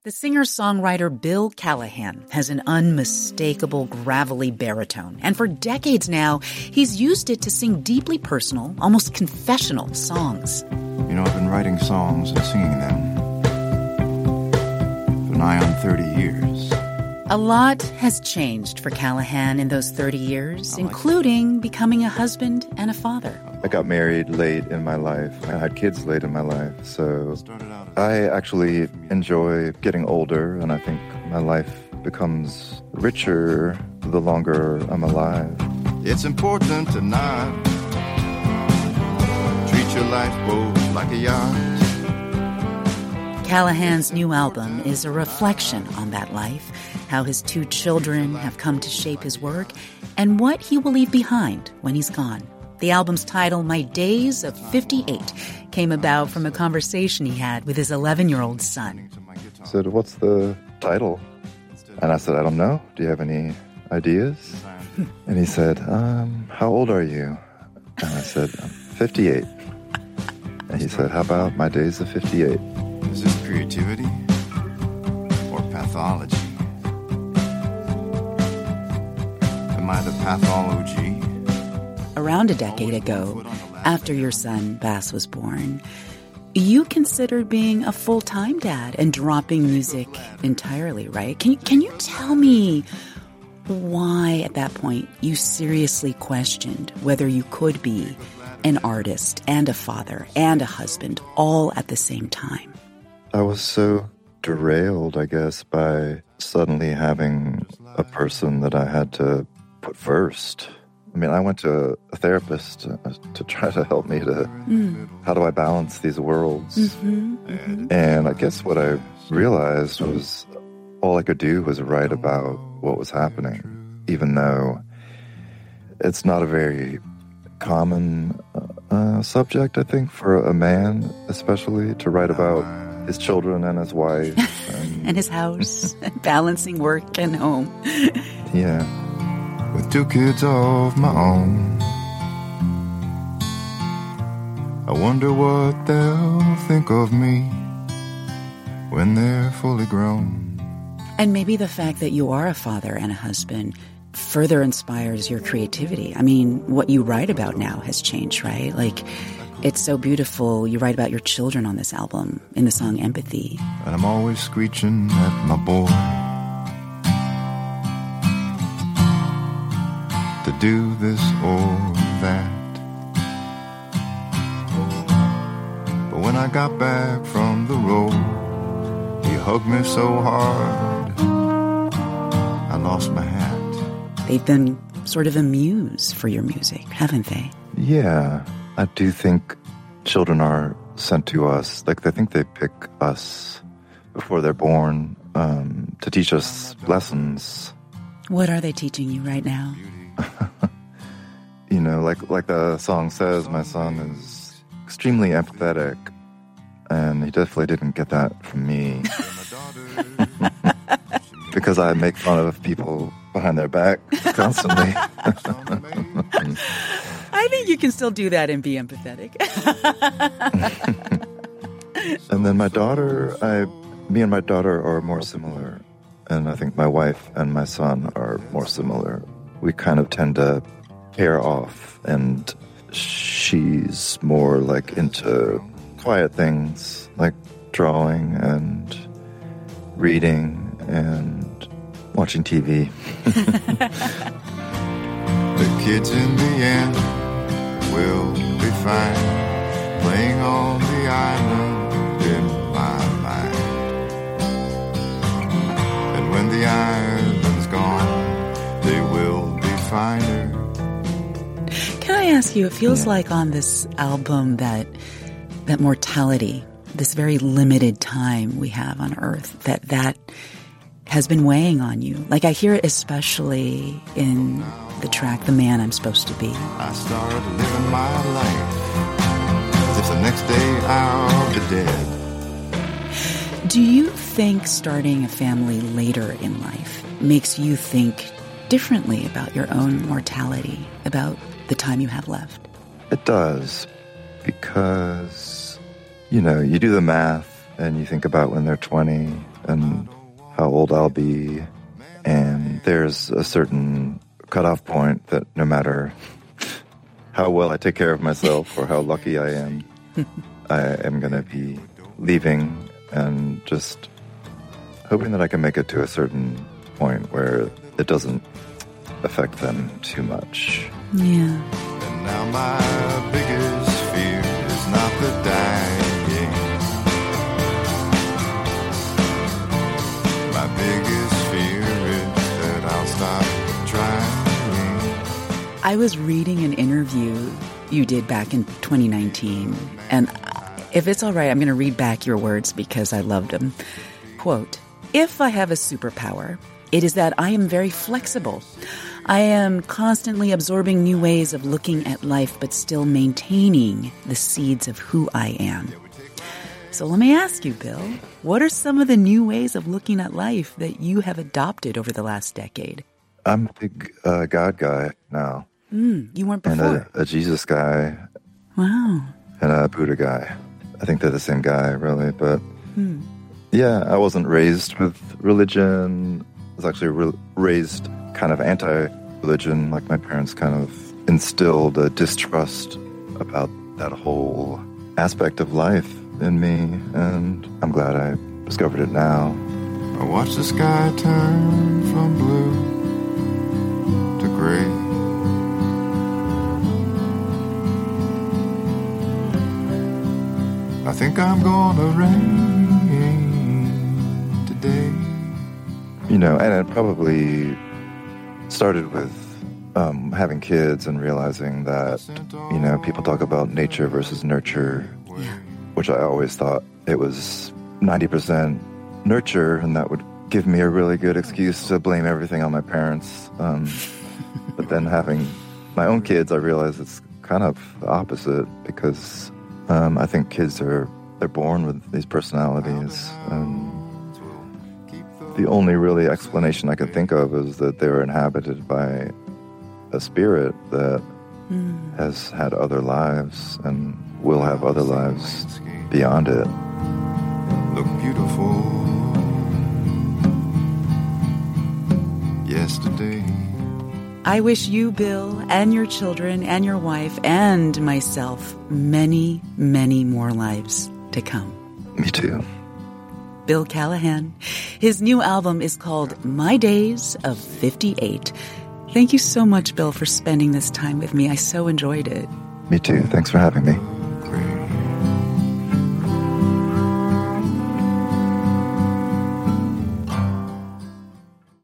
The singer-songwriter Bill Callahan has an unmistakable gravelly baritone, and for decades now, he's used it to sing deeply personal, almost confessional songs. You know, I've been writing songs and singing them for nigh on 30 years. A lot has changed for Callahan in those 30 years, including becoming a husband and a father. I got married late in my life. I had kids late in my life. So I actually enjoy getting older, and I think my life becomes richer the longer I'm alive. It's important to not treat your lifeboat like a yacht. Callahan's new album is a reflection on that life, how his 2 children have come to shape his work, and what he will leave behind when he's gone. The album's title, My Days of 58, came about from a conversation he had with his 11-year-old son. I said, "What's the title?" And I said, "I don't know. Do you have any ideas?" And he said, "How old are you?" And I said, "I'm 58. And he said, "How about My Days of 58? Is this creativity or pathology? Am I the pathology? Around a decade ago, after your son, Bass, was born, you considered being a full-time dad and dropping music entirely, right? Can you tell me why, at that point, you seriously questioned whether you could be an artist and a father and a husband all at the same time? I was so derailed, I guess, by suddenly having a person that I had to put first. I mean, I went to a therapist to try to help me to, how do I balance these worlds? And I guess what I realized was all I could do was write about what was happening, even though it's not a very common subject, I think, for a man, especially, to write about his children and his wife. And his house, balancing work and home. Yeah. With 2 kids of my own, I wonder what they'll think of me when they're fully grown. And maybe the fact that you are a father and a husband further inspires your creativity. I mean, what you write about now has changed, right? Like, it's so beautiful. You write about your children on this album in the song Empathy. And I'm always screeching at my boy to do this or that. But when I got back from the road, he hugged me so hard I lost my hat. They've been sort of a muse for your music, haven't they? Yeah, I do think children are sent to us. Like, I think they pick us before they're born to teach us lessons. What are they teaching you right now? You know, like the song says, my son is extremely empathetic, and he definitely didn't get that from me. Because I make fun of people behind their back constantly. I think you can still do that and be empathetic. And then my daughter, me and my daughter are more similar. And I think my wife and my son are more similar. We kind of tend to pair off, and she's more like into quiet things like drawing and reading and watching TV. The kids in the end will be fine, playing on the island in my mind. And when the island's gone, they will be finer. Can I ask you, it feels like on this album that mortality, this very limited time we have on Earth, that has been weighing on you. Like, I hear it especially in the track, The Man I'm Supposed to Be. I started living my life as if the next day I'll be dead. Do you think starting a family later in life makes you think differently about your own mortality, about the time you have left? It does, because, you know, you do the math and you think about when they're 20 and how old I'll be. And there's a certain cutoff point that no matter how well I take care of myself or how lucky I am going to be leaving and just hoping that I can make it to a certain point where it doesn't affect them too much. Yeah. And now my biggest fear is not the dying. My biggest fear is that I'll stop trying. I was reading an interview you did back in 2019, and if it's all right, I'm going to read back your words because I loved them. Quote, "If I have a superpower, it is that I am very flexible. I am constantly absorbing new ways of looking at life, but still maintaining the seeds of who I am." So let me ask you, Bill, what are some of the new ways of looking at life that you have adopted over the last decade? I'm a big God guy now. You weren't before. And a Jesus guy. Wow. And a Buddha guy. I think they're the same guy, really. But yeah, I wasn't raised with religion. I was actually raised kind of anti-religion. Like my parents kind of instilled a distrust about that whole aspect of life in me. And I'm glad I discovered it now. I watch the sky turn from blue to gray. I think I'm gonna rain today. You know, and it probably started with having kids and realizing that, you know, people talk about nature versus nurture, which I always thought it was 90% nurture, and that would give me a really good excuse to blame everything on my parents. But then having my own kids, I realized it's kind of the opposite, because I think kids they're born with these personalities. The only really explanation I could think of is that they were inhabited by a spirit that has had other lives and will have other lives beyond it. Look beautiful yesterday. I wish you, Bill, and your children, and your wife, and myself many, many more lives to come. Me too. Bill Callahan. His new album is called My Days of 58. Thank you so much, Bill, for spending this time with me. I so enjoyed it. Me too. Thanks for having me.